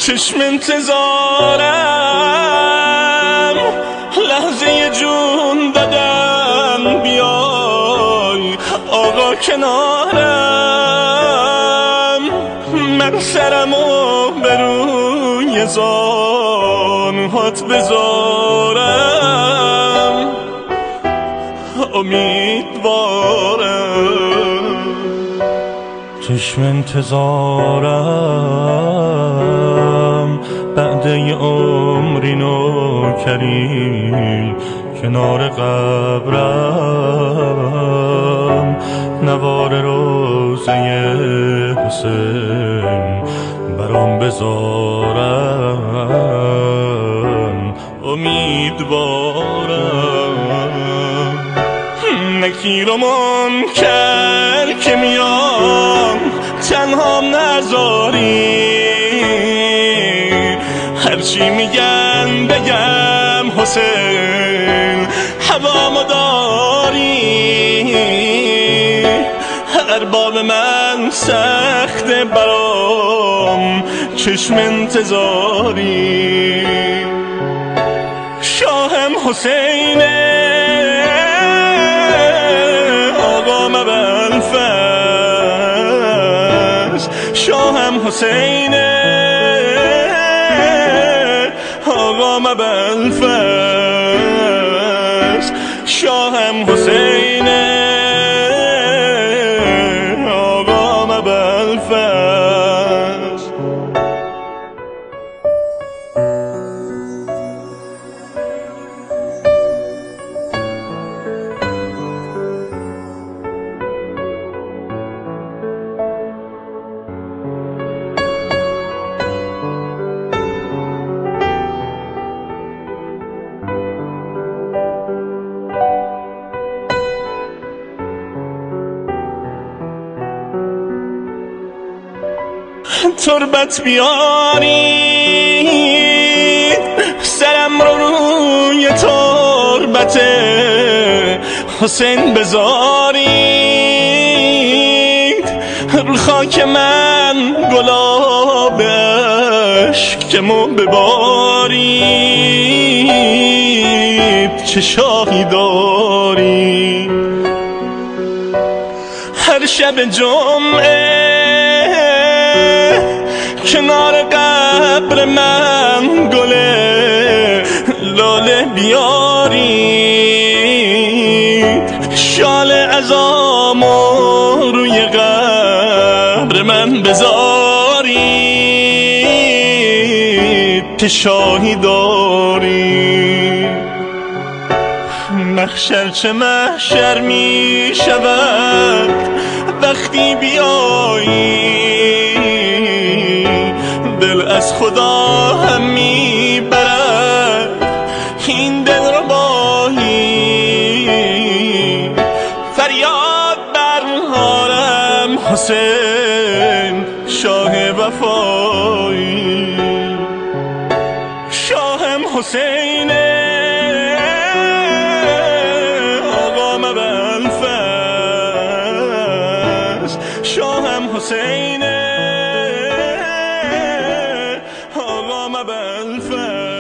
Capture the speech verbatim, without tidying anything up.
چشم انتظارم لحظه جون دادن بیای آقا کنارم من سرمو به روی زانوهات بذارم امیدوارم چشم انتظارم بعد یه عمری نوکری کنار قبرم نوار روزه حسین برام بذارم امیدوارم نکیر و منکر که میام تنهام نذاری هرچی میگن بگم حسین هوامو داری ارباب من سخته برام چشم انتظاری شاهم حسینه آقا مبلفز شاهم حسینه آقا مبلفز شاهم حسینه آقا مبلفز تربت بیارید سرم رو روی تربت حسین بذارید رو خاک من گلاب اشکمو ببارید چه شاهی داری هر شب جمعه کنار قبر من گل لاله بیارید شال عزامو روی قبر من بذارید که شاهی دارید محشر چه محشر می شود وقتی بیایی دل از خدا هم میبرد این دل رو باهی فریاد برهارم حسین شاه وفایی شاهم حسینه آقا مبلفز شاهم حسینه آقا مبلفز